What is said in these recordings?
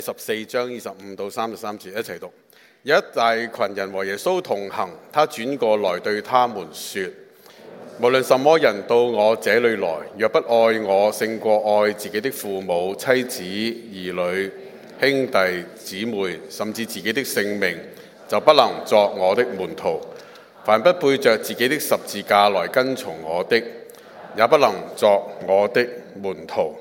14章25到33節一齊讀。有一大群人和耶穌同行，他轉過來對他們說：無論什麼人到我這裏來，若不愛我勝過愛自己的父母、妻子、兒女、兄弟、姊妹，甚至自己的性命，就不能作我的門徒。凡不背着自己的十字架來跟從我的，也不能作我的門徒。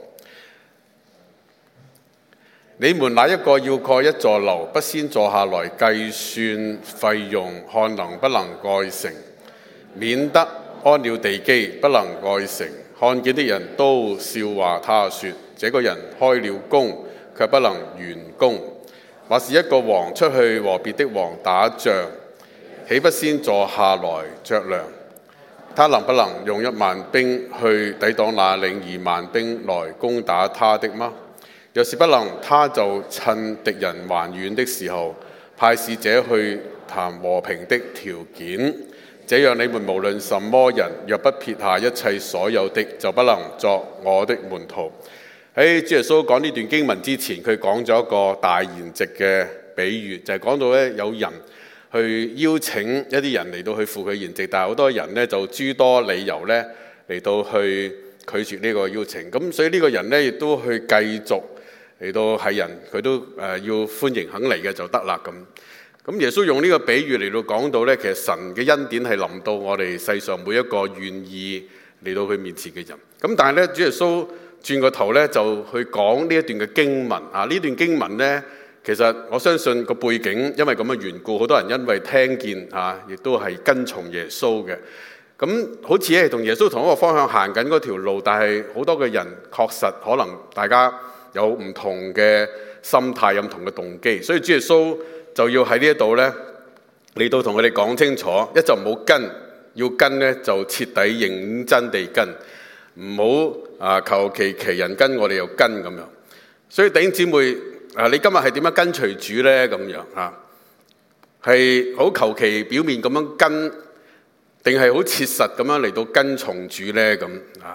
你們哪一個要蓋一座樓，不先坐下來計算費用，看能不能蓋成，免得安了地基不能蓋成，看見的人都笑話他說：這個人開了工，卻不能完工。或是一個王出去和別的王打仗，豈不先坐下來酌量，他能不能用10000兵去抵擋那領20000兵來攻打他的嗎？若是不能，他就趁敵人還遠的時候，派使者去談和平的條件。這樣你們無論什麼人，若不撇下一切所有的，就不能作我的門徒。喺主耶穌講呢段經文之前，佢講咗一個大筵席嘅比喻，就係講到咧有人去邀請一啲人嚟到去赴佢筵席，但係好多人咧就諸多理由咧嚟到去拒絕呢個邀請。咁所以呢個人咧亦都去繼續嚟到係人，佢都要歡迎肯嚟嘅就得啦咁。咁耶穌用呢個比喻嚟到講到咧，其實神嘅恩典係臨到我哋世上每一個願意嚟到佢面前嘅人。咁但係咧，主耶穌轉個頭咧就去講呢一段嘅經文啊。呢段經文咧，其實我相信個背景因為咁嘅緣故，好多人因為聽見亦都係跟從耶穌嘅。咁好似係同耶穌同一個方向行緊嗰條路，但係好多嘅人確實可能大家有唔同嘅心態，有唔同嘅動機，所以主耶穌就要喺呢一度咧嚟到同佢哋講清楚，一就唔好跟，要跟咧就徹底認真地跟，唔好求其人跟我哋又跟咁樣。所以弟兄姊妹你今日係點樣跟隨主咧？咁樣係好求其表面咁樣跟，定係好切實咁樣嚟到跟從主咧？咁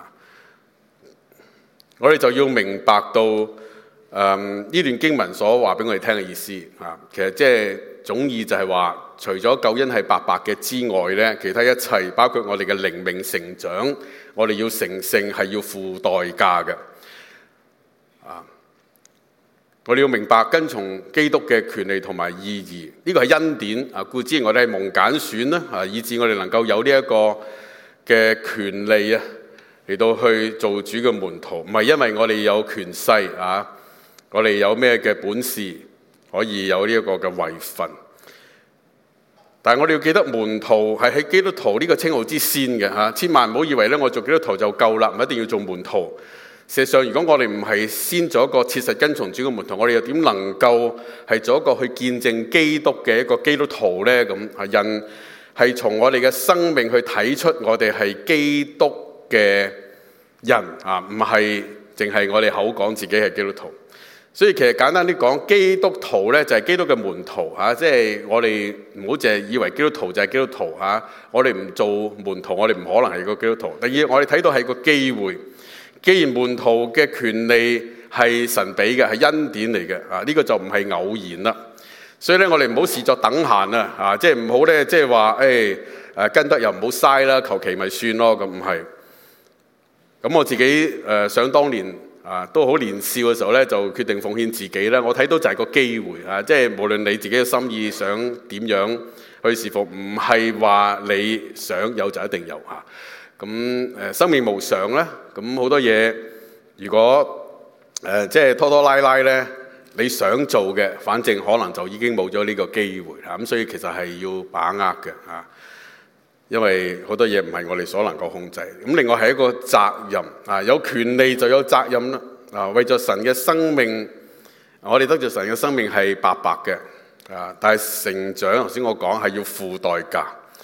我哋就要明白到呢段經文所話俾我哋聽嘅意思其實即係總意就係話，除咗救恩係白白嘅之外咧，其他一切包括我哋嘅靈命成長，我哋要成聖係要付代價嘅我哋要明白跟從基督嘅權利同埋意義，呢個係恩典固之我哋係蒙揀選啦以致我哋能夠有呢一個嘅權利嚟到去做主嘅門徒，唔係因為我哋有權勢我哋有咩嘅本事可以有呢一個嘅位份。但係我哋要記得門徒係喺基督徒呢個稱號之先嘅千萬唔好以為咧我做基督徒就夠啦，唔一定要做門徒。事實上，如果我哋唔係先做一個切實跟從主嘅門徒，我哋又點能夠係做一個去見證基督嘅一個基督徒呢？咁人係從我哋嘅生命去睇出我哋係基督嘅人唔係淨係我哋口講自己係基督徒。所以其實簡單啲講，基督徒咧就係基督嘅門徒即係我哋唔好淨係以為基督徒就係基督徒我哋唔做門徒，我哋唔可能係個基督徒。第二，我哋睇到係個機會。既然門徒嘅權利係神俾嘅，係恩典嚟嘅呢個就唔係偶然啦。所以咧，我哋唔好視作等閒即係唔好咧，即係話跟得又唔好嘥啦，求其咪算咯。咁唔係。咁我自己想當年都好年少嘅時候咧，就決定奉獻自己啦。我睇到就係個機會即係無論你自己嘅心意想點樣去侍奉，唔係話你想有就一定有咁生命無常咧，咁好多嘢如果即係拖拖拉拉咧，你想做嘅，反正可能就已經冇咗呢個機會咁所以其實係要把握嘅因為好多嘢唔係我哋所能夠控制。咁另外係一個責任有權利就有責任啦為咗神嘅生命，我哋得著神嘅生命係白白嘅但係成長頭先我講係要付代價。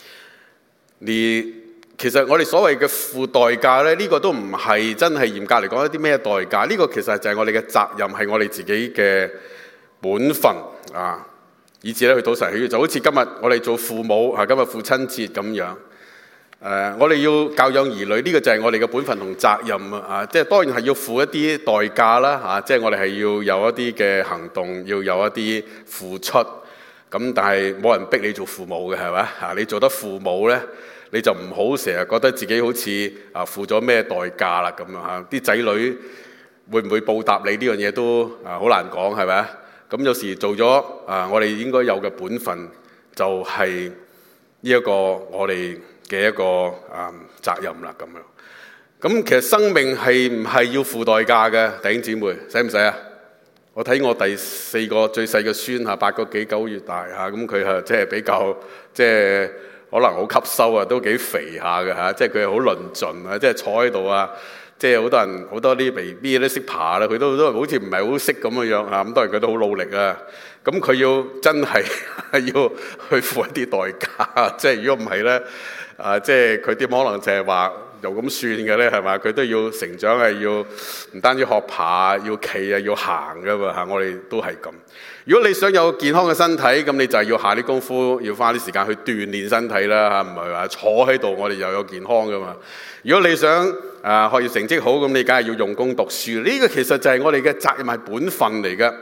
其實我哋所謂嘅付代價咧，呢個都唔係真係嚴格嚟講一啲咩代價，呢個其實就係我哋嘅責任，係我哋自己嘅本分以至咧去討神喜悅。就好似今日我哋做父母今日父親節咁樣我哋要教養兒女，呢個就係我哋嘅本分同責任啊！即係當然係要付一啲代價啦，即係我哋係要有一啲嘅行動，要有一啲付出。咁但係冇人逼你做父母嘅，係咪？你做得父母咧，你就唔好成日覺得自己好似付咗咩代價啦咁樣嚇。啲仔女會唔會報答你呢樣嘢都好難講，係咪？咁有時做咗我哋應該有嘅本分，就係呢一個我哋嘅一個責任啦咁樣。咁其實生命係唔係要付代價嘅？弟兄姊妹，使唔使啊？我睇我第4個最細嘅孫8個幾9月大咁佢係即係比較即係可能好吸收都幾肥下嘅即係佢係好論盡即係坐喺度即係好多人好多啲 BB 都識爬啦，佢都好似唔係好識咁嘅樣咁當然佢都好努力咁佢要真係要去付一啲代價，即係如果唔係咧即係佢點可能就係話又咁算嘅咧，係嘛？佢都要成長，係要唔單止學爬，要企要行噶嘛我哋都係咁。如果你想有健康嘅身體，咁你就係要下啲功夫，要花啲時間去鍛鍊身體啦唔係話坐喺度我哋又有健康噶嘛。如果你想學業成績好，咁你梗係要用功讀書。呢個其實就係我哋嘅責任，係本分嚟嘅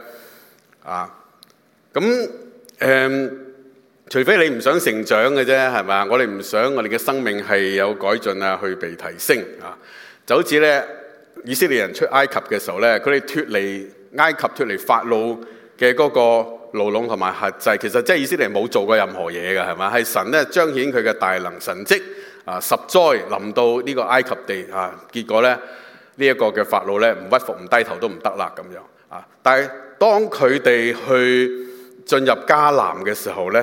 除非你唔想成長嘅啫，係嘛？我哋唔想我哋嘅生命係有改進去被提升就好似咧以色列人出埃及嘅時候咧，佢哋脫離埃及、脫離法老嘅嗰個牢籠同埋轄制，其實即係以色列冇做過任何嘢嘅，係嘛？係神咧彰顯佢嘅大能神蹟10災臨到呢個埃及地結果咧呢一個嘅法老咧唔屈服唔低頭都唔得啦咁樣但係當佢哋去進入迦南嘅時候咧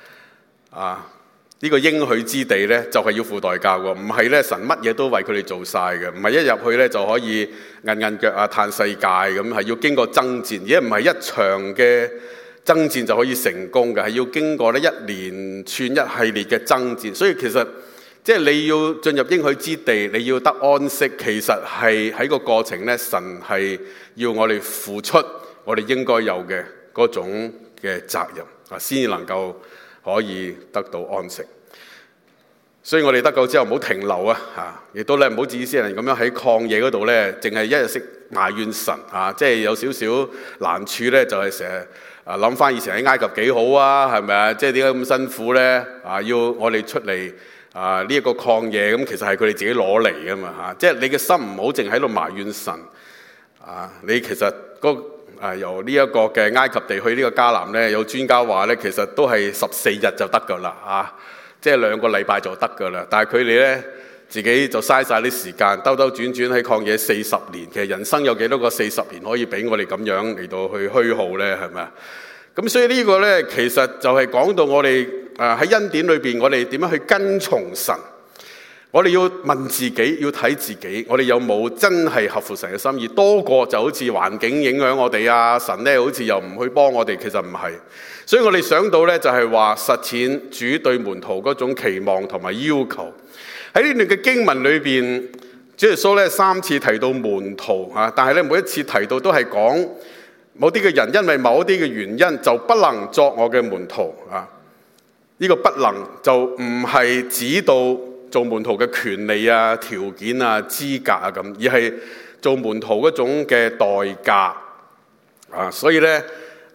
呢個應許之地咧就係要付代價喎，唔係咧神乜嘢都為佢哋做晒嘅，唔係一入去咧就可以韌韌腳嘆世界咁，係要經過爭戰，而唔係一場嘅爭戰就可以成功嘅，係要經過咧一連串一系列嘅爭戰。所以其實即係你要進入應許之地，你要得安息，其實係喺個過程咧，神係要我哋付出我哋應該有嘅嗰種嘅責任先至能夠可以得到安息。所以我哋得救之後唔好停留亦都咧唔好似以色列人咁樣喺曠野嗰度咧，淨係一日識埋怨神即係有少少難處咧，就係成日諗翻以前喺埃及幾好係咪啊？即係點解咁辛苦咧？要我哋出嚟呢一個曠野咁，其實係佢哋自己攞嚟噶嘛即係你嘅心唔好淨喺度埋怨神你其實由呢一個嘅埃及地去呢個迦南咧，有專家話咧，其實都係14日就得噶啦即係2個禮拜就得噶啦。但係佢哋咧自己就嘥晒啲時間，兜兜轉轉喺曠野40年。其實人生有幾多個40年可以俾我哋咁樣嚟到去虛耗咧？係咪啊？咁所以呢個咧，其實就係講到我哋喺恩典裏邊，我哋點樣去跟從神。我哋要問自己，要睇自己，我哋有冇真係合乎神嘅心意？多過就好似環境影響我哋神咧好似又唔去幫我哋，其實唔係。所以我哋想到咧就係話實踐主對門徒嗰種期望同埋要求。喺呢段嘅經文裏邊，主耶穌咧3次提到門徒但係咧每一次提到都係講某啲嘅人因為某一啲嘅原因就不能作我嘅門徒呢個不能就唔係指到做門徒嘅權利條件資格咁，而係做門徒嗰種嘅代價所以咧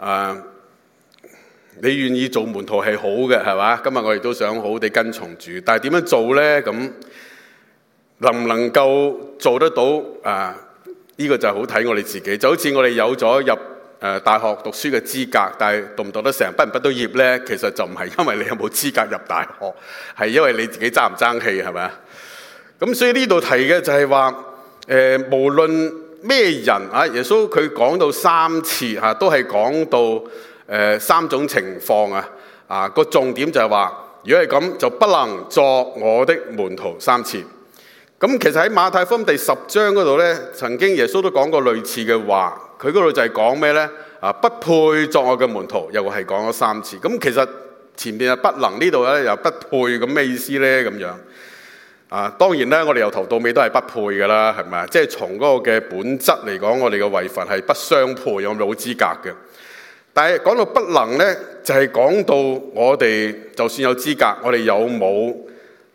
你願意做門徒係好嘅，係嘛？今日我哋都想好好地跟從主，但係點樣做咧？咁能唔能夠做得到呢個就好睇我哋自己。就好似我哋有咗入大學讀書嘅資格，但係讀唔讀得成，畢唔畢到業咧？其實就唔係因為你有冇資格入大學，係因為你自己爭唔爭氣，係咪啊？咁所以呢度提嘅就係話無論咩人耶穌佢講到3次都係講到3種情況個重點就係話，如果係咁就不能作我的門徒3次。咁其實喺馬太福音第10章嗰度咧，曾經耶穌都講過類似嘅話。佢嗰度就係講咩咧？不配作我嘅門徒，又係講咗3次。咁其實前面不能，呢度咧又不配，咁咩意思咧？咁樣當然咧，我哋由頭到尾都係不配噶啦，係咪啊？即係從嗰個嘅本質嚟講，我哋嘅位份係不相配，我哋冇資格嘅。但係講到不能咧，就係講到我哋就算有資格，我哋有冇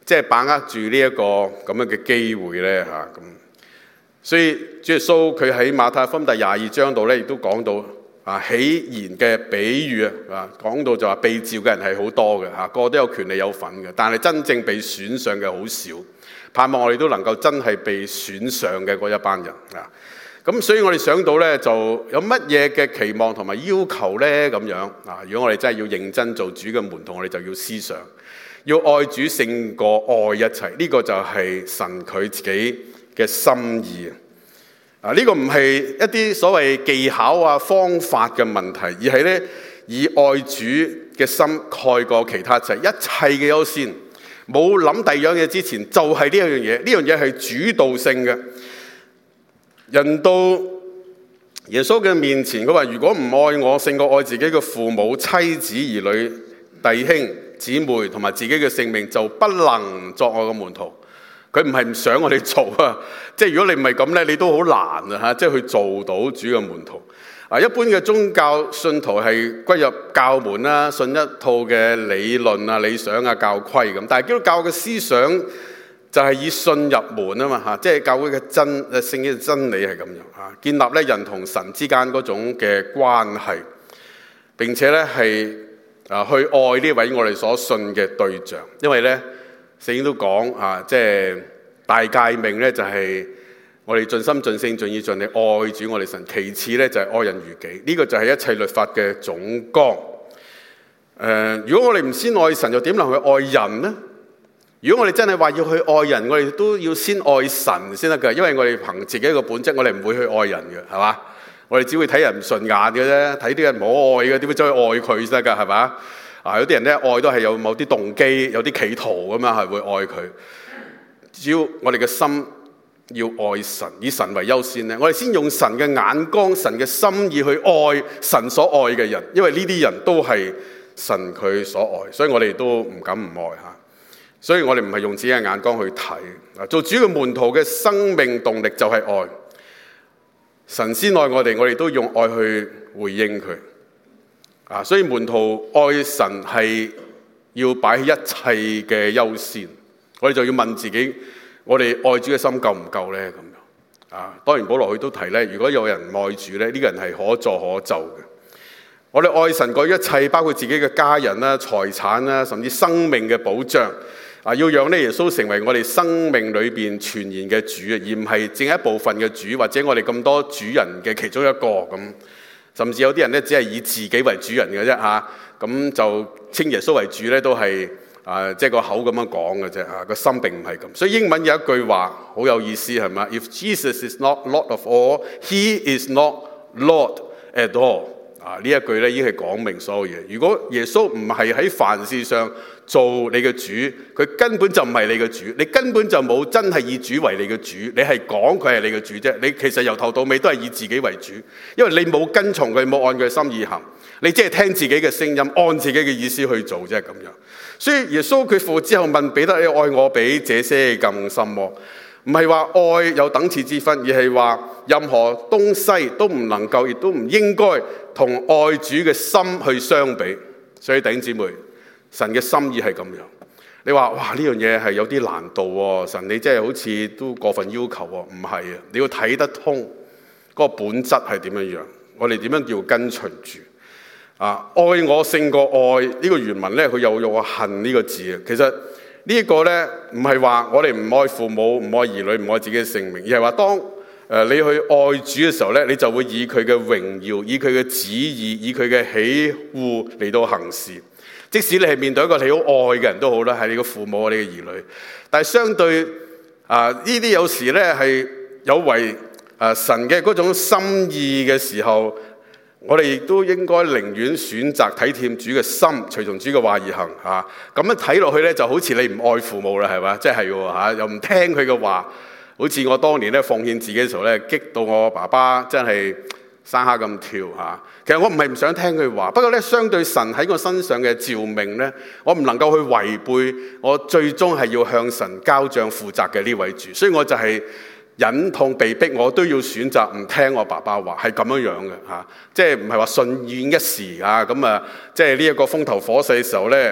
即係把握住呢一個咁樣嘅機會咧嚇咁。所以主耶穌佢喺馬太福音第22章度咧，亦都講到喜筵嘅比喻啊，講到就話被召嘅人係好多嘅嚇，個個都有權利有份嘅，但係真正被選上嘅好少。盼望我哋都能夠真係被選上嘅嗰一班人啊。咁所以我哋想到咧，就有乜嘢嘅期望同埋要求咧咁樣啊？如果我哋真係要認真做主嘅門徒，我哋就要思想，要愛主勝過愛一切。呢個就係神佢自己嘅心意啊！呢個唔係一啲所謂技巧啊、方法嘅問題，而係咧以愛主嘅心蓋過其他一切嘅優先。冇諗第二樣嘢之前，就係呢樣嘢。呢樣嘢係主導性嘅。人到耶穌嘅面前，佢話：如果唔愛我勝過愛自己嘅父母、妻子、兒女、弟兄、姊妹同埋自己嘅性命，就不能作我嘅門徒。佢唔係唔想我哋做啊，即係如果你唔係咁咧，你都好難啊嚇，即係去做到主嘅門徒。一般嘅宗教信徒係歸入教門啦，信一套嘅理論啊、理想啊、教規咁。但係基督教嘅思想就係以信入門啊嘛嚇，即係教會嘅聖經嘅真理係咁樣嚇，建立咧人同神之間嗰種嘅關係，並且咧係去愛呢位我哋所信嘅對象。因為咧聖經都講即係大誡命咧就係我哋盡心盡性盡意盡力愛主我哋神，其次咧就係愛人如己。呢個就係一切律法嘅總綱。如果我哋唔先愛神，又點能去愛人呢？如果我哋真係話要去愛人，我哋都要先愛神先得㗎。因為我哋憑自己一個本質，我哋唔會去愛人嘅，係嘛？我哋只會睇人唔順眼嘅啫，睇啲人唔好愛嘅，點會走去愛佢先得㗎？係嘛？有啲人咧愛都係有某啲動機、有啲企圖咁樣係會愛佢。只要我哋嘅心要愛神，以神為優先咧，我哋先用神嘅眼光、神嘅心意去愛神所愛嘅人，因為呢啲人都係神佢所愛，所以我哋都唔敢唔愛嚇。所以我哋唔係用自己嘅眼光去睇。做主嘅門徒嘅生命動力就係愛。神先愛我哋，我哋都用愛去回應佢。所以門徒愛神係要擺喺一切嘅優先。我哋就要問自己，我哋愛主嘅心夠唔夠呢？咁樣當然保羅佢都提咧，如果有人愛主咧，呢個人係可助可就嘅。我哋愛神嗰一切，包括自己嘅家人啦、財產啦，甚至生命嘅保障。要讓耶穌成為我哋生命裏邊全然嘅主，而唔係淨係一部分嘅主，或者我哋咁多主人嘅其中一個咁。甚至有啲人咧，只係以自己為主人嘅啫嚇，咁就稱耶穌為主咧，都係即係個口咁樣講嘅啫，個心並唔係咁。所以英文有一句話好有意思係嘛 ？If Jesus is not Lord of all, He is not Lord at all。呢一句咧已經係講明所有嘢。如果耶穌唔係喺凡事上做你嘅主，佢根本就唔係你嘅主，你根本就冇真係以主為你嘅主，你係講佢係你嘅主啫。你其實由頭到尾都係以自己為主，因為你冇跟從佢，冇按佢心意行，你只係聽自己嘅聲音，按自己嘅意思去做啫咁樣。所以耶穌佢復活之後問彼得：你愛我比這些更深麼？唔係話愛有等次之分，而係話任何東西都唔能夠，亦都唔應該同愛主嘅心去相比。所以弟兄姊妹，神嘅心意係咁樣。你話哇，呢樣嘢係有啲難度喎，神你真係好似都過分要求喎。唔係啊，你要睇得通嗰個本質係點樣樣。我哋點樣叫跟隨主愛我勝過愛呢個原文咧，佢又用個恨呢個字啊。其實呢一個咧唔係話我哋唔愛父母、唔愛兒女、唔愛自己嘅性命，而係話當你去愛主嘅時候咧，你就會以佢嘅榮耀、以佢嘅旨意、以佢嘅喜惡嚟到行事。即使你係面對一個你好愛嘅人都好啦，係你嘅父母、你嘅兒女，但係相對呢啲有時咧係有違神嘅嗰種心意嘅時候，我哋亦都應該寧願選擇體貼主嘅心，隨從主嘅話而行嚇。咁樣睇落去咧，就好似你唔愛父母啦，係嘛？即係喎又唔聽佢嘅話。好似我當年咧奉獻自己嘅時候咧，激到我爸爸真係生蝦咁跳嚇。其實我唔係唔想聽佢話，不過咧相對神喺我身上嘅召命咧，我唔能夠去違背我最終係要向神交賬負責嘅呢位主，所以我就係忍痛被逼，我都要選擇唔聽我爸爸話，係咁樣樣嘅嚇，即係唔係話順應一時啊咁啊，即係呢一個風頭火勢嘅時候咧，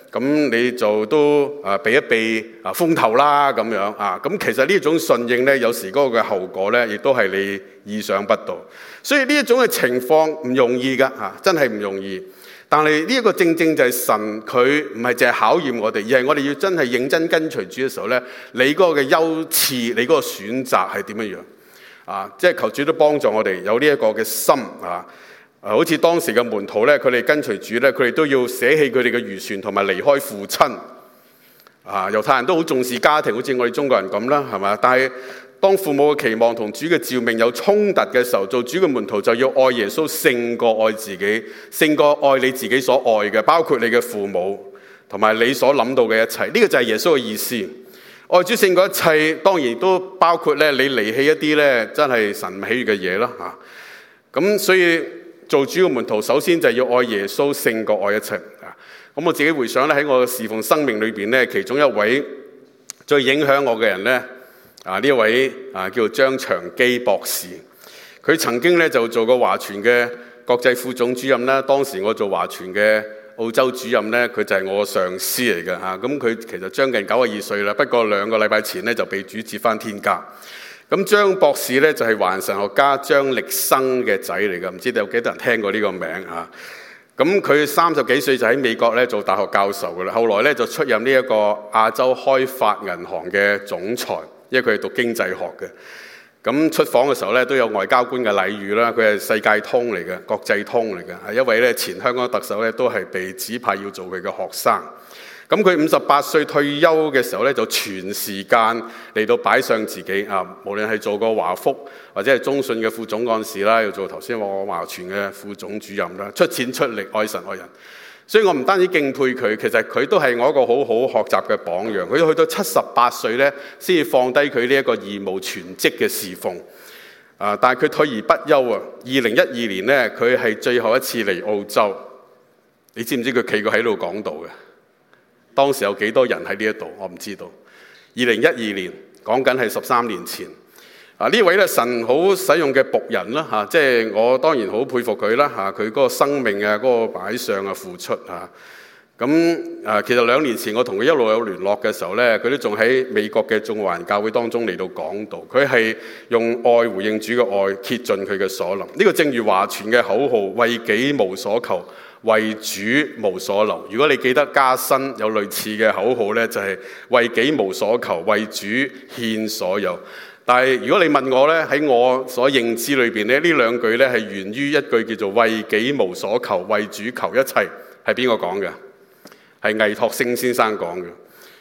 咁你就都避一避風頭啦咁樣啊。咁其實呢種順應咧，有時嗰個嘅後果咧，亦都係你意想不到。所以呢一種嘅情況唔容易㗎嚇，真係唔容易。但係呢一個正正就係神佢唔係淨係考驗我哋，而係我哋要真係認真跟隨主嘅時候咧，你嗰個嘅優次，你嗰個選擇係點樣啊？即係求主都幫助我哋有呢一個嘅心啊！好似當時嘅門徒咧，佢哋跟隨主咧，佢哋都要捨棄佢哋嘅漁船同埋離開父親啊！猶太人都好重視家庭，好似我哋中國人咁啦，係嘛？但係當父母嘅期望同主嘅召命有衝突嘅時候，做主嘅門徒就要愛耶穌勝過愛自己，勝過愛你自己所愛嘅，包括你嘅父母同埋你所諗到嘅一切。呢個就係耶穌嘅意思。愛主勝過一切，當然都包括咧你離棄一啲咧真係神唔喜悅嘅嘢啦嚇。咁所以做主嘅門徒，首先就係要愛耶穌勝過愛一切啊。咁我自己回想咧，喺我嘅侍奉生命裏邊咧，其中一位最影響我嘅人咧。呢一位叫做張長基博士，佢曾經咧就做過華傳嘅國際副總主任啦。當時我做華傳嘅澳洲主任咧，佢就係我上司嚟嘅嚇。咁佢其實將近92歲啦，不過2個禮拜前咧就被主接翻天家。咁張博士咧就係華人神學家張力生嘅仔嚟嘅，唔知道有幾多人聽過呢個名嚇。咁佢30幾歲就喺美國咧做大學教授嘅啦，後來咧就出任呢一個亞洲開發銀行嘅總裁。因為佢係讀經濟學嘅，咁出訪嘅時候咧都有外交官嘅禮遇啦。佢係世界通嚟嘅，國際通嚟嘅，係一位咧前香港特首咧都係被指派要做佢嘅學生。咁佢58歲退休嘅時候咧，就全時間嚟到擺上自己啊，無論係做過華福或者係中信嘅副總幹事啦，要做頭先我華傳嘅副總主任啦，出錢出力愛神愛人。所以我唔單止敬佩佢，其實佢都係我一個好好學習嘅榜樣。佢去到78歲咧，先至放低佢呢一個義務全職嘅侍奉。但係佢退而不休啊！2012年咧，佢係最後一次嚟澳洲。你知唔知佢企過喺度講道嘅？當時有幾多人喺呢一度？我唔知道。2012年講緊係13年前。呢位咧神好使用嘅僕人啦嚇，即係我當然好佩服佢啦嚇，佢嗰個生命啊，嗰個擺上啊付出嚇。咁其實2年前我同佢一路有聯絡嘅時候咧，佢都仲喺美國嘅眾華人教會當中嚟到講道。佢係用愛回應主嘅愛，竭盡佢嘅所能。呢個正如華傳嘅口號：為己無所求，為主無所留。如果你記得加新有類似嘅口號咧，就係為己無所求，為主獻所有。但係如果你問我咧，喺我所認知裏邊咧，呢兩句咧係源於一句叫做為己無所求，為主求一切，係邊個講嘅？係魏托星先生講嘅。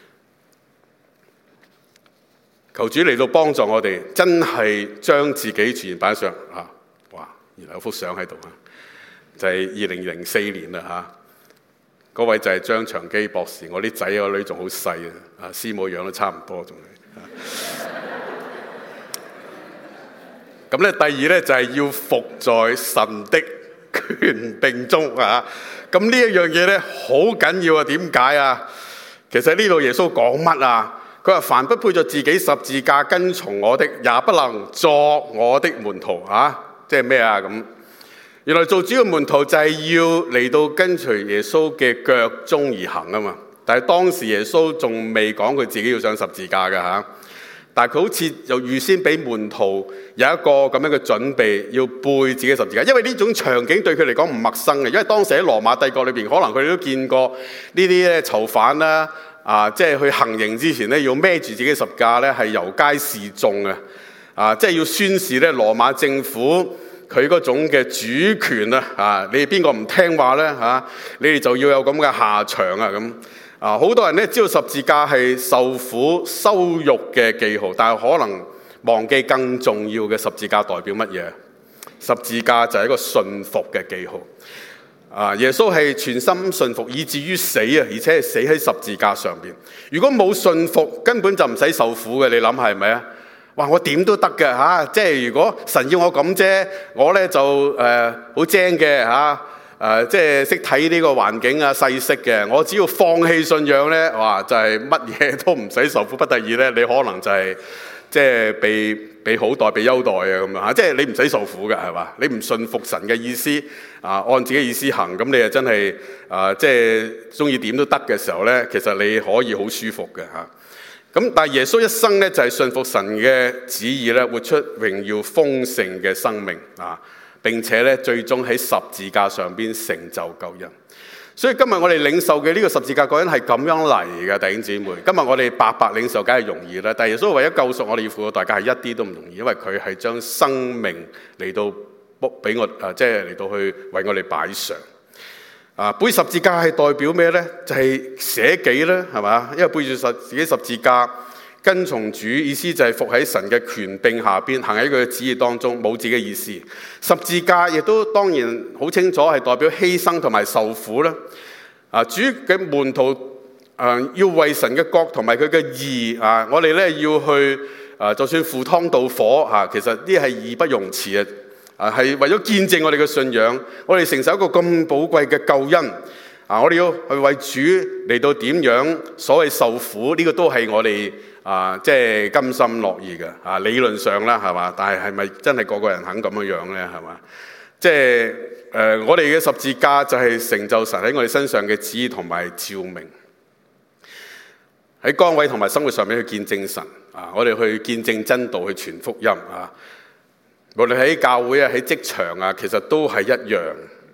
求主嚟到幫助我哋，真係將自己全然擺上嚇。哇！原來有幅相喺度啊，就係2004年啦嚇。嗰位就係張長基博士，我啲仔我女仲好細啊，師母樣都差唔多仲係。咁咧，第二咧就係要服在神的權柄中啊！咁呢一樣嘢咧好緊要啊！點解啊？其實呢度耶穌講乜啊？佢話：凡不配着自己十字架跟從我的，也不能作我的門徒啊！即係咩啊？咁原來做主嘅門徒就係要嚟到跟隨耶穌嘅腳蹤而行啊嘛！但係當時耶穌仲未講佢自己要上十字架㗎嚇。但係佢好似又預先俾門徒有一個咁樣嘅準備，要背自己十字架，因為呢種場景對佢嚟講唔陌生嘅，因為當時喺羅馬帝國裏邊，可能佢哋都見過呢啲咧囚犯啦，即係去行刑之前咧，要孭住自己十字架咧，係遊街示眾啊，即係要宣示咧羅馬政府佢嗰種嘅主權啊，你哋邊個唔聽話咧嚇，你哋就要有咁嘅下場啊咁。好多人咧知道十字架係受苦羞辱嘅記號，但係可能忘記更重要嘅十字架代表乜嘢？十字架就係一個信服嘅記號。耶穌係全心信服，以至於死啊，而且係死喺十字架上邊。如果冇信服，根本就唔使受苦嘅。你諗係咪啊？哇！我點都得嘅嚇，即係如果神要我咁啫，我咧就好精嘅嚇。即係識睇呢個環境啊，細識嘅。我只要放棄信仰咧，哇！就係乜嘢都唔使受苦不得已咧，你可能就係即係被好待、被優待啊咁樣嚇，即係你唔使受苦嘅係嘛？你唔順服神嘅意思按自己意思行，咁你就真係即係中意點都得嘅時候咧，其實你可以好舒服嘅嚇。咁但係耶穌一生咧就係順服神嘅旨意咧，活出榮耀豐盛嘅生命並且咧最終喺十字架上邊成就救恩。所以今日我哋領受嘅呢個十字架救恩係咁樣嚟嘅，弟兄姊妹。今日我哋白白領受梗係容易啦，但係耶穌為咗救贖我哋要付嘅代價係一啲都唔容易，因為佢係將生命嚟到俾我即係嚟到去為我哋擺上。背十字架係代表咩呢？就係捨己啦，係嘛？因為背住自己十字架跟從主，意思就係服喺神嘅權柄下邊，行喺佢嘅旨意當中，冇自己嘅意思。十字架亦都當然好清楚係代表犧牲同埋受苦啦。主嘅門徒要為神嘅國同埋佢嘅義我哋咧要去就算赴湯蹈火其實呢係義不容辭係為咗見證我哋嘅信仰，我哋承受一個咁寶貴嘅救恩我哋要去為主嚟到點樣所謂受苦，呢個都係我哋即係甘心樂意嘅理論上啦，係嘛？但係咪真係個個人肯咁樣樣咧？係嘛？即係我哋嘅十字架就係成就神喺我哋身上嘅旨意同埋照明，喺崗位同埋生活上面去見證神我哋去見證真道，去傳福音無論喺教會喺職場其實都係一樣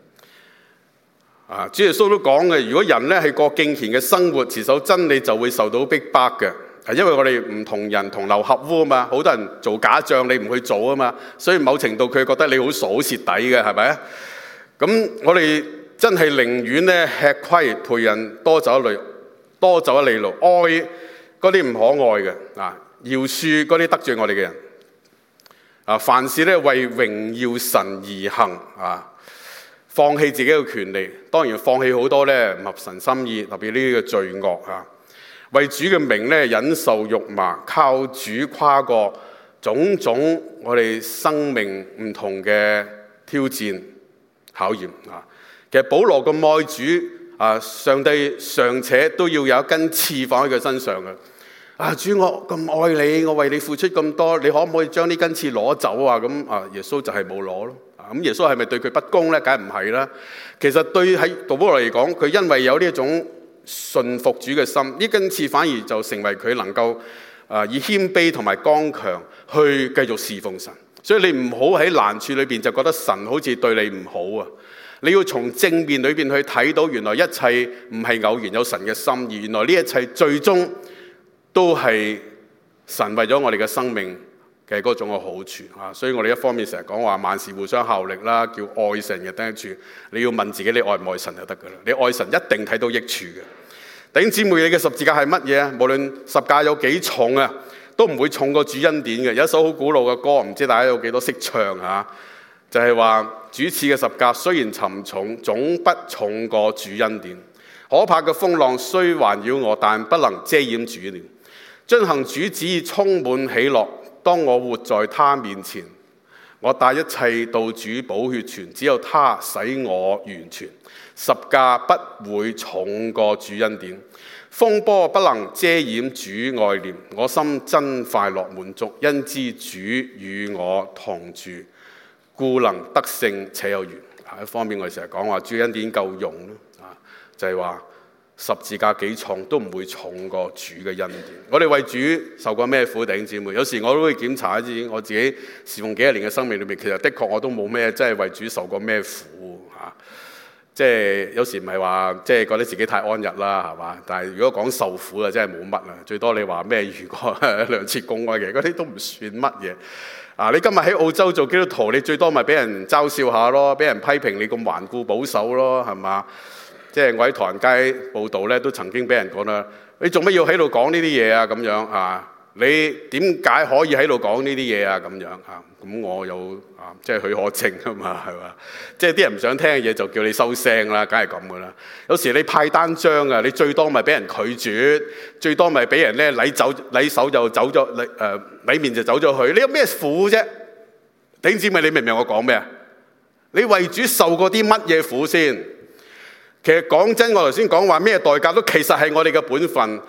主耶穌都講嘅，如果人咧係過敬虔嘅生活，持守真理，就會受到逼迫嘅。因為我哋唔同人同流合污啊嘛，好多人做假仗，你唔去做啊嘛，所以某程度佢覺得你好傻好蝕底嘅，係咪啊？咁我哋真係寧願咧吃虧，陪人多走一里路，愛嗰啲唔可愛嘅饒恕嗰啲得罪我哋嘅人凡事咧為榮耀神而行放棄自己嘅權利，當然放棄好多咧唔合神心意，特別呢個罪惡為主嘅名咧忍受辱罵，靠主跨過種種我哋生命唔同嘅挑戰考驗其實保羅咁愛主上帝尚且都要有一根刺放喺佢身上嘅主，我咁愛你，我為你付出咁多，你可唔可以將呢根刺攞走咁耶穌就係冇攞咯。咁耶穌係咪對佢不公咧？梗係唔係啦。其實對喺保羅嚟講，佢因為有呢一種順服主嘅心，呢根刺反而就成為佢能夠以謙卑同埋剛強去繼續侍奉神。所以你唔好喺難處裏邊就覺得神好似對你唔好你要從正面裏邊去睇到，原來一切唔係偶然，有神嘅心意。原來呢一切最終都係神為咗我哋嘅生命嘅嗰種嘅好處所以我哋一方面成日講話萬事互相效力啦，叫愛神嘅得處。你要問自己，你愛唔愛神就得噶啦。你愛神一定睇到益處嘅。弟兄姊妹，你嘅十字架係乜嘢？無論十架有幾重都唔會重過主恩典嘅。有一首好古老嘅歌，唔知大家有幾多識唱就係話主賜嘅十架雖然沉重，總不重過主恩典。可怕嘅風浪雖環繞我，但不能遮掩主臉。遵行主旨意充滿喜樂，當我活在他面前，我帶一切到主寶血泉，只有他使我完全。十架不會重過主恩典，風波不能遮掩主愛念。我心真快樂滿足，因知主與我同住，故能得勝且有餘。一方面我哋成日講話主恩典夠用就係話十字架幾重都唔會重過主嘅恩典。我哋為主受過咩苦，弟兄姊妹？有時我都會檢查一啲我自己侍奉幾十年嘅生命裏面，其實的確我都冇咩真係為主受過咩苦即係有時唔係話即係覺得自己太安逸啦，係嘛？但係如果講受苦真係冇乜最多你話咩？如果兩次公愛嘅嗰啲都唔算乜嘢你今日喺澳洲做基督徒，你最多咪俾人嘲笑下咯，俾人批評你咁頑固保守咯，係嘛？即係我喺唐人街報道咧，都曾經俾人講啦，你做乜要喺度講呢啲嘢咁樣你點解可以喺度講呢啲嘢咁樣咁我有即係許可證嘛，係嘛？即係啲人唔想聽嘅嘢就叫你收聲啦，梗係咁噶啦。有時你派單張你最多咪俾人拒絕，最多咪俾人咧禮手就走咗，禮面就走咗去。你有咩苦啫？弟兄姊妹，你明唔明我講咩？你為主受過啲乜嘢苦先？其實講真，我頭先講話咩代價都其實係我哋嘅本分，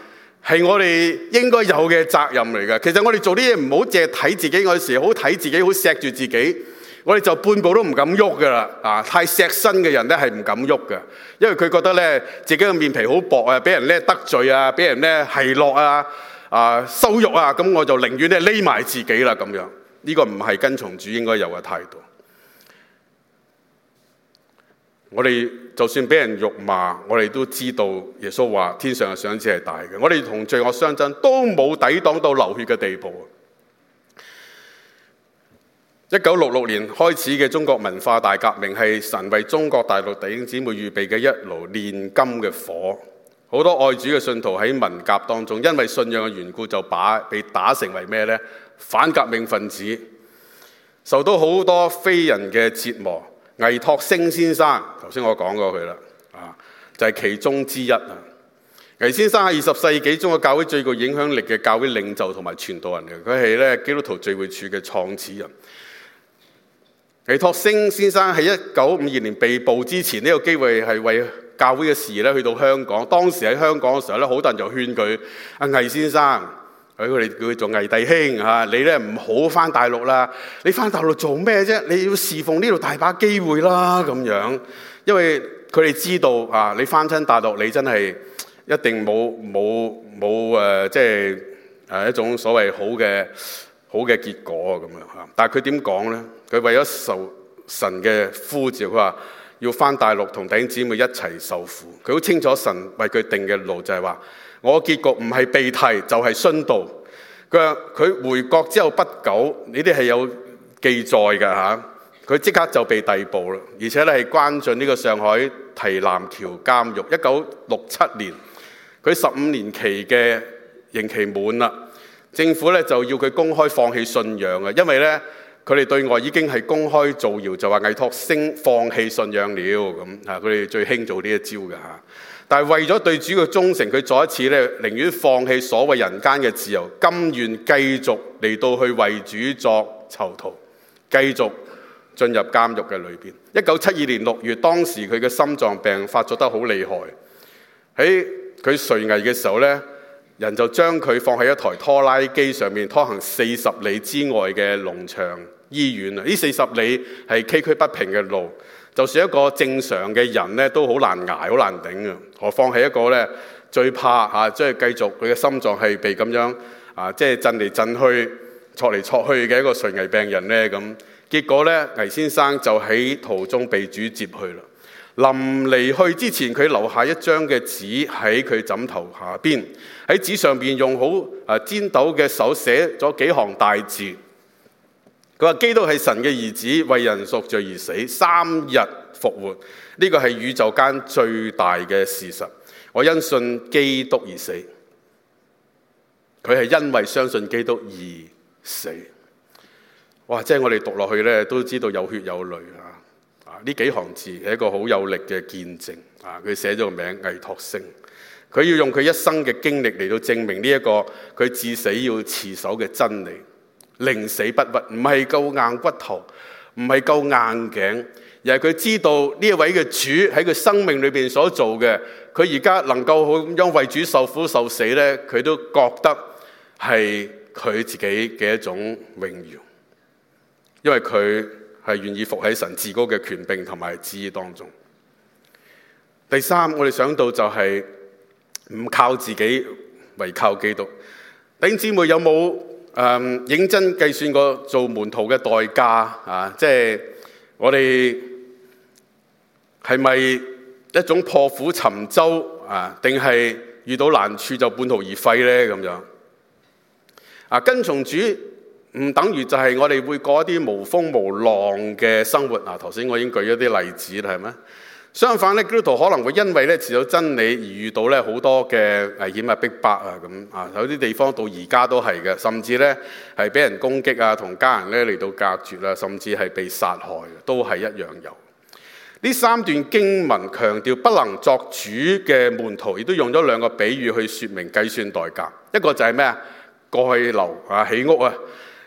係我哋應該有嘅責任嚟嘅。其實我哋做啲嘢唔好淨係睇自己，有時好睇自己，好錫住自己，我哋就半步都唔敢喐噶啦。太錫身嘅人咧係唔敢喐嘅，因為佢覺得咧自己嘅面皮好薄啊，俾人咧得罪啊，俾人咧奚落啊、羞辱啊，咁我就寧願咧匿埋自己啦咁樣。呢個唔係跟從主應該有嘅態度。我哋就算俾人辱罵，我哋都知道耶穌話天上嘅賞賜係大嘅。我哋同罪惡相爭都冇抵擋到流血嘅地步。1966年開始嘅中國文化大革命係神為中國大陸弟兄姊妹預備嘅一爐煉金嘅火。好多愛主嘅信徒喺文革當中，因為信仰嘅緣故就被打成為咩呢？反革命分子，受到好多非人嘅折磨。倪柝聲先生，頭先我講過佢啦，就係其中之一啊。倪先生係20世紀中國教會最具影響力嘅教會領袖同埋傳道人嚟，佢係咧基督徒聚會處嘅創始人。倪柝聲先生喺1952年被捕之前，呢個機會係為教會嘅事咧去到香港。當時喺香港嘅時候咧，好多人就勸佢倪先生。佢哋叫佢做倪弟兄嚇，你咧唔好翻大陸啦！你翻大陸做咩啫？你要侍奉呢度大把機會啦咁樣。因為佢哋知道你翻親大陸，你真係一定冇即係一種所謂好嘅結果咁樣嚇。但係佢點講咧？佢為咗受神嘅呼召，佢話要翻大陸同弟兄姊妹一齊受苦。佢好清楚神為佢定嘅路就係話。我結局唔係被提就係殉道。佢話佢回國之後不久，呢啲係有記載㗎嚇。佢即刻就被逮捕啦，而且咧係關進呢個上海堤南橋監獄。1967年，佢15年期嘅刑期滿啦，政府咧就要佢公開放棄信仰啊，因為咧佢哋對外已經係公開造謠，就話倪柝聲放棄信仰了咁啊。佢哋最興做呢一招㗎嚇。但係為咗對主嘅忠誠，佢再一次咧寧願放棄所謂人間嘅自由，甘願繼續嚟到去為主作囚徒，繼續進入監獄嘅裏邊。1972年6月，當時佢嘅心臟病發作得好厲害，喺佢垂危嘅時候咧，人就將佢放喺一台拖拉機上面，拖行40里之外嘅農場醫院啊！呢40里係崎嶇不平嘅路。就算一個正常嘅人咧，都好難捱、好難頂啊！何況係一個咧最怕即係繼續佢嘅心臟係被咁樣即係震嚟震去、挫嚟挫去嘅一個垂危病人咧咁。結果咧，倪先生就喺途中被主接去啦。臨離去之前，佢留下一張嘅紙喺佢枕頭下邊，喺紙上邊用好尖斗嘅手寫咗幾行大字。佢話基督係神嘅兒子，為人贖罪而死，3日復活。呢個係宇宙間最大嘅事實。我因信基督而死。佢係因為相信基督而死。哇！即係我哋讀落去咧，都知道有血有淚啊！呢幾行字係一個好有力嘅見證啊！佢寫咗個名倪柝聲，佢要用佢一生嘅經歷嚟到證明呢一個佢至死要持守嘅真理。寧死不屈，唔係夠硬骨頭，唔係夠硬頸，而係佢知道呢一位嘅主喺佢生命裏邊所做嘅，佢而家能夠好咁樣為主受苦受死咧，佢都覺得係佢自己嘅一種榮耀，因為佢係願意服喺神至高嘅權柄同埋旨意當中。第三，我哋想到就係唔靠自己，唯靠基督。弟兄姊妹有冇認真計算過做門徒嘅代價啊？即係我哋係咪一種破釜沉舟啊？定係遇到難處就半途而廢呢？咁樣啊？跟從主唔等於就係我哋會過一啲無風無浪嘅生活啊！頭先我已經舉咗啲例子啦，係咪？相反咧，基督徒可能會因為咧持守真理而遇到咧好多嘅危險啊、逼迫啊咁啊，有啲地方到而家都係嘅，甚至咧係俾人攻擊啊，同家人咧嚟到隔絕啊，甚至係被殺害，都係一樣有。呢三段經文強調不能作主嘅門徒，亦都用咗兩個比喻去説明計算代價。一個就係咩啊？蓋樓啊，起屋啊。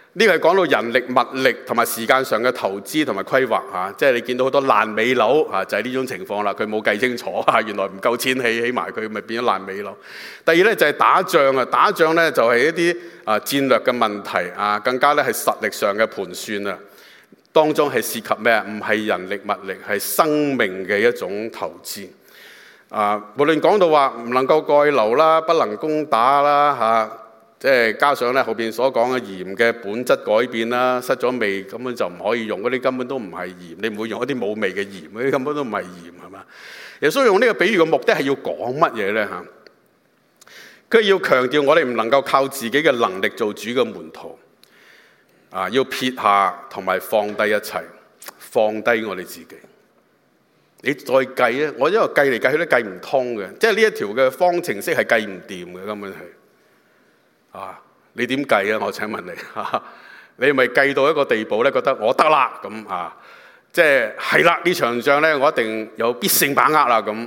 呢個係講到人力、物力同埋時間上嘅投資同埋規劃嚇，即係你見到好多爛尾樓嚇，就係呢種情況啦。佢冇計清楚嚇，原來唔夠錢起埋佢，咪變咗爛尾樓。第二咧就係打仗啊，打仗咧就係一啲戰略嘅問題啊，更加咧係實力上嘅盤算啊，當中係涉及咩啊？唔係人力物力，係生命嘅一種投資啊。無論講到話唔能夠蓋樓啦，不能攻打啦嚇。即係加上咧後邊所講嘅鹽嘅本質改變啦，失咗味根本就唔可以用，嗰啲根本都唔係鹽，你唔會用一啲冇味嘅鹽，嗰啲根本都唔係鹽，係嘛？耶穌用呢個比喻嘅目的係要講乜嘢咧嚇？佢要強調我哋唔能夠靠自己嘅能力做主嘅門徒啊，要撇下同埋放低一切，放低我哋自己。你再計咧，我因為計嚟計去都計唔通嘅，即係呢一條嘅方程式係計唔掂嘅，根本係。你點計啊？我請問你，你咪計到一個地步咧，覺得我得啦咁啊，即係啦，呢場仗咧，我一定有必勝把握啦咁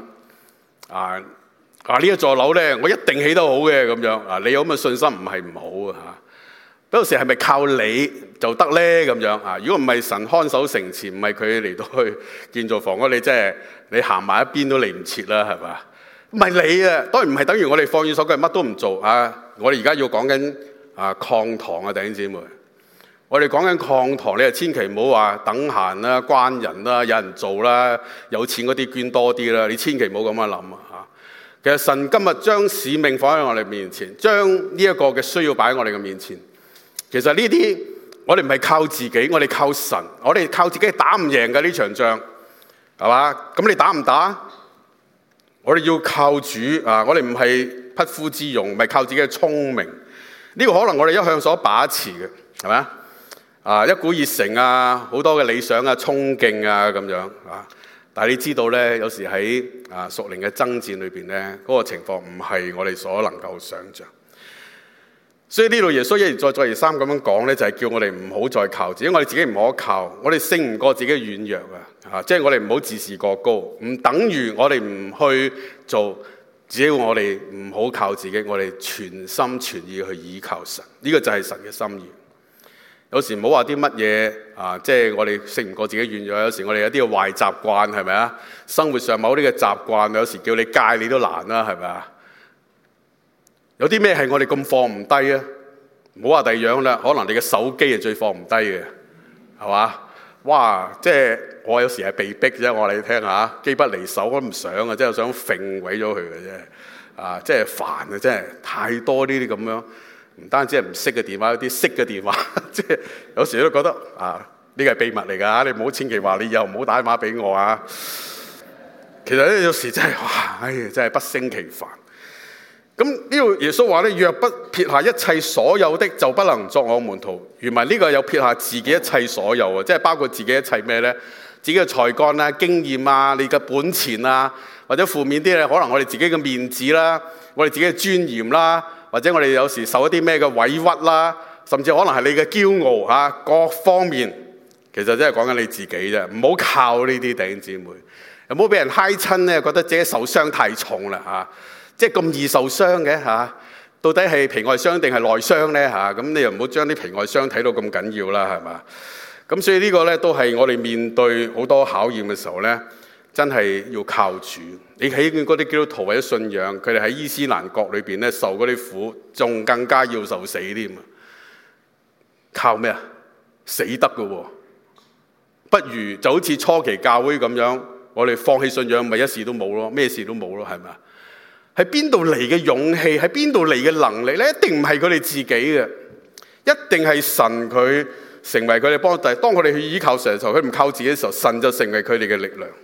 呢一座樓咧，我一定起得好嘅咁樣啊！你有咁嘅信心唔係唔好啊嚇。嗰時係咪靠你就得咧咁樣啊？如果唔係神看守城池，唔係佢嚟到去建造房屋，你即係你行埋一邊都嚟唔切啦，係嘛？唔係你啊，當然唔係等於我哋放軟手腳乜都唔做啊！我哋而家要講緊擴堂啊，弟兄姊妹，我哋講緊擴堂，你就千祈唔好話等閒啦、關人啦、有人做啦、有錢嗰啲捐多啲啦，你千祈唔好咁樣諗啊！其實神今日將使命放喺我哋面前，將呢一個嘅需要擺喺我哋嘅面前。其實呢啲我哋唔係靠自己，我哋靠神，我哋靠自己打唔贏嘅呢場仗，係嘛？咁你打唔打？我哋要靠主啊！我哋唔係匹夫之勇，唔係靠自己嘅聰明。呢個可能我哋一向所把持嘅，係咪？一股熱誠啊，好多嘅理想啊、衝勁啊咁樣啊。但係你知道咧，有時喺屬靈嘅爭戰裏邊咧，嗰個情況唔係我哋所能夠想像。所以呢度耶穌一而再、再而三咁樣講咧，就係叫我哋唔好再靠自己，因為我哋自己唔可靠，我哋勝唔過自己嘅軟弱啊！即係我哋唔好自視過高，唔等於我哋唔去做，只要我哋唔好靠自己，我哋全心全意去依靠神，呢個就係神嘅心意。有時唔好話啲乜嘢即係我哋勝唔過自己軟弱，有時我哋有啲壞習慣，係咪啊？生活上某啲嘅習慣，有時叫你戒你都難啦，係咪啊？有啲咩係我哋咁放唔低啊？唔好話第二樣啦，可能你嘅手機係最放唔低嘅，係嘛？哇！即係我有時係被逼啫，我話你聽下，機不離手，我都唔想啊，即係想揈毀咗佢嘅啫。即係煩啊，真係太多呢啲咁樣，唔單止係唔識嘅電話，有啲識嘅電話，即係有時都覺得呢個係秘密嚟㗎，你唔好千祈話你以後唔好打電話俾我啊。其實咧有時真係真係不勝其煩。咁呢度耶穌話咧，若不撇下一切所有的，就不能作我門徒。原來呢個有撇下自己一切所有啊，即係包括自己一切咩咧？自己嘅才幹啊、經驗啊、你嘅本錢啊，或者負面啲咧，可能我哋自己嘅面子啦，我哋自己嘅尊嚴啦，或者我哋有時受一啲咩嘅委屈啦，甚至可能係你嘅驕傲啊，各方面，其實真係講緊你自己啫，唔好靠呢啲弟兄姊妹，唔好俾人嗨親咧，覺得自己受傷太重啦即係咁易受傷嘅到底係皮外傷定係內傷咧咁你又唔好將啲皮外傷睇到咁緊要啦，係嘛？咁所以呢個咧都係我哋面對好多考驗嘅時候咧，真係要靠主。你睇見嗰啲基督徒或者信仰，佢哋喺伊斯蘭國裏邊咧受嗰啲苦，仲更加要受死添啊！靠咩啊？死得㗎喎！不如就好似初期教會咁樣，我哋放棄信仰，咪一事都冇咯，咩事都冇咯，係咪啊？係邊度嚟嘅勇氣？係邊度嚟嘅能力咧？一定唔係佢哋自己嘅，一定係神佢成為佢哋幫助。當佢哋去依靠神嘅時候，佢唔靠自己嘅時候，神就成為佢哋嘅力量。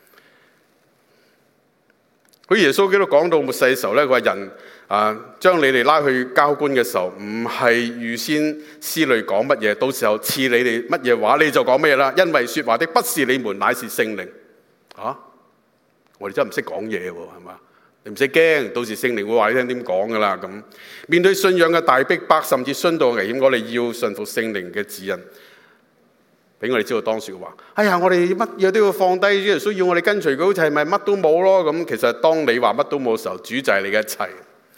佢耶穌基督講到末世嘅時候咧，佢話人將你哋拉去交官嘅時候，唔係預先思慮講乜嘢，到時候賜你哋乜嘢話，你就講乜嘢啦。因為說話的不是你們，乃是聖靈。我哋真係唔識講嘢喎，係嘛？你唔使驚，到時聖靈會話你聽點講噶啦。咁面對信仰嘅大逼迫，甚至殉道嘅危險，我哋要順服聖靈嘅指引，俾我哋知道當時嘅話。哎呀，我哋乜嘢都要放低，耶穌要我哋跟隨佢，好似係咪乜都冇咯？咁其實當你話乜都冇嘅時候，主就係你嘅一切。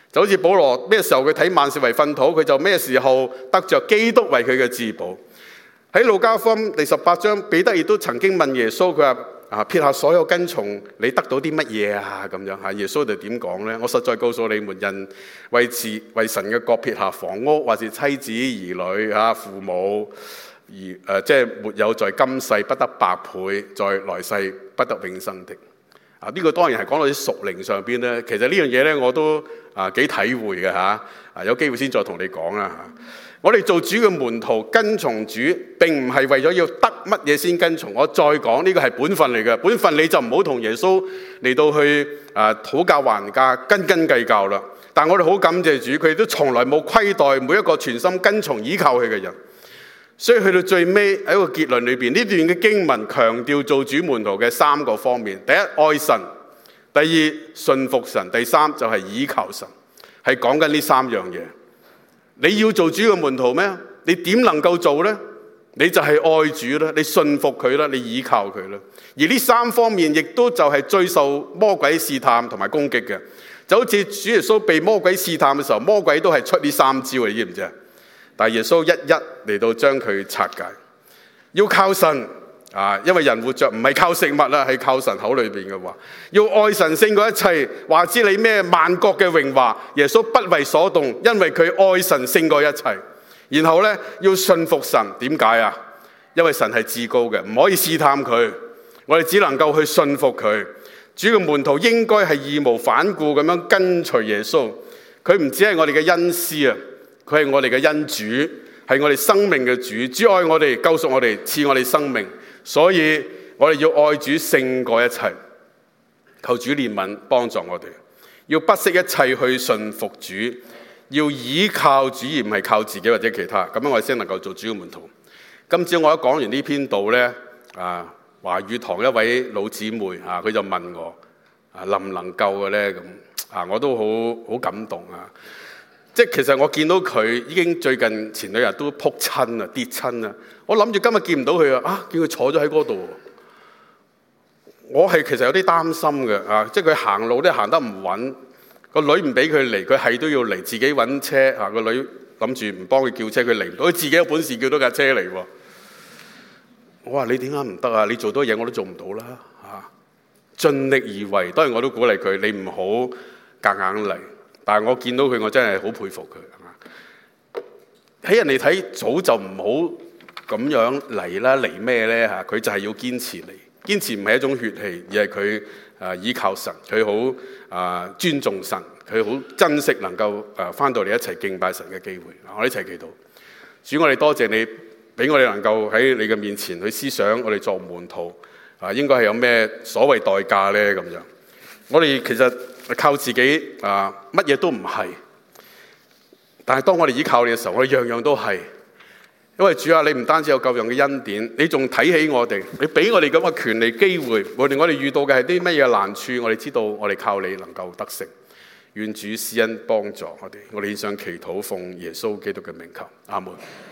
就好似保羅咩時候佢睇萬事為糞土，佢就咩時候得着基督為佢嘅至寶。喺路加福音第18章，彼得亦都曾經問耶穌，佢話撇下所有跟從你得到啲乜嘢啊？咁樣嚇，耶穌就點講呢？我實在告訴你們，人為神嘅國撇下房屋，或是妻子兒女父母，即係沒有在今世不得百倍，在來世不得永生的。呢個當然係講到啲屬靈上邊咧。其實呢樣嘢咧，我都幾體會嘅嚇。有機會先再同你講啦嚇。我哋做主嘅門徒，跟從主並唔係為咗要得乜嘢先跟從。我再講呢個係本分嚟嘅，本分你就唔好同耶穌嚟到去討價還價、斤斤計較啦。但我哋好感謝主，佢都從來冇虧待每一個全心跟從依靠佢嘅人。所以去到最尾喺一個結論裏邊，呢段嘅經文強調做主門徒嘅3個方面：第一，愛神；第二，信服神；第三就係倚靠神。係講緊呢3樣嘢。你要做主嘅門徒咩？你點能夠做呢？你就係愛主啦，你信服佢啦，你倚靠佢啦。而呢3方面亦都就係最受魔鬼試探同埋攻擊嘅。就好似主耶穌被魔鬼試探嘅時候，魔鬼都係出呢3招，你知唔知啊？但耶穌一一嚟到將佢拆解，要靠神因為人活着唔係靠食物啦，係靠神口裏邊嘅話。要愛神勝過一切，話知你咩萬國嘅榮華，耶穌不為所動，因為佢愛神勝過一切。然後呢，要信服神，點解啊？因為神係至高嘅，唔可以試探佢，我哋只能夠去信服佢。主嘅門徒應該係義無反顧咁樣跟隨耶穌。佢唔止係我哋嘅恩師啊，佢係我哋嘅恩主，係我哋生命嘅主。主愛我哋，救贖我哋，賜我哋生命。所以我哋要愛主勝過一切，求主憐憫幫助我哋，要不惜一切去順服主，要倚靠主而唔係靠自己或者其他，咁樣我哋先能夠做主嘅門徒。今朝我一講完呢篇道呢，華語堂一位老姊妹佢就問我能唔能夠嘅呢？咁我都好感動即係其實我見到佢已經最近前2日都仆親跌親啊！我諗住今日見唔到佢見佢坐咗喺嗰度。我係其實有啲擔心嘅即係佢行路都行得唔穩，個女唔俾佢嚟，佢係都要嚟自己揾車個女諗住唔幫佢叫車，佢嚟唔到，佢自己有本事叫到架車嚟喎。我話你點解唔得啊？你做多嘢我都做唔到啦盡力而為。當然我都鼓勵佢，你唔好夾硬嚟。但係我見到佢，我真係好佩服佢。喺人哋睇早就唔好咁樣嚟啦，嚟咩呢？佢就係要堅持嚟。堅持唔係一種血氣，而係佢依靠神，佢好尊重神，佢好珍惜能夠返到嚟一齊敬拜神嘅機會。我哋一齊祈禱。主，我哋多謝你，俾我哋能夠喺你嘅面前去思想，我哋作門徒應該係有咩所謂代價呢？咁樣我哋其實靠自己乜嘢都唔係，但係當我哋依靠你嘅時候，我哋樣樣都係。因為主啊，你唔單止有救人嘅恩典，你仲睇起我哋，你俾我哋咁嘅權利機會。無論我哋遇到嘅係啲乜嘢難處，我哋知道我哋靠你能夠得勝。願主施恩幫助我哋，我哋獻上祈禱，奉耶穌基督嘅名求，阿門。